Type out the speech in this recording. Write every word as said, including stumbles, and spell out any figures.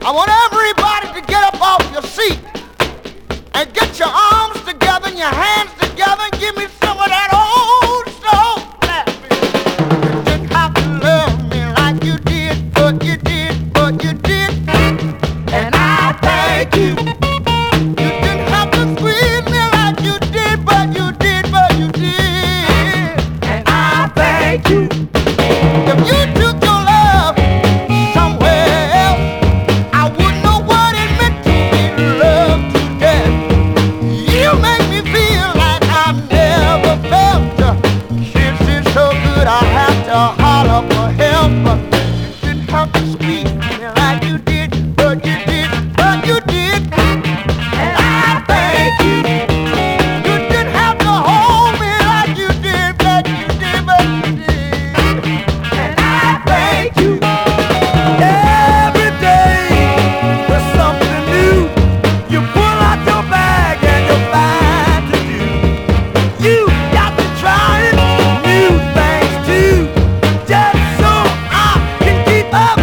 I want everybody to get up off your seat and get your arms together and your hands together and give me some of that old soul clapping. You didn't have to love me like you did, but you did, but you did. And I thank you. You didn't have to squeeze me like you did, but you did, but you did. And I thank you. If you took your love somewhere else, I wouldn't know what it meant to be loved to death. You make me feel like I've never felt. Kisses so good I have to holler for help. You didn't have to squeeze me like you did, but you did, but you did. And I thank you. You didn't have to hold me like you did, but you did, but you did. And I thank you. Every day there's something new. You pull out your bag and you find to do. You got to try new things too, just so I can keep up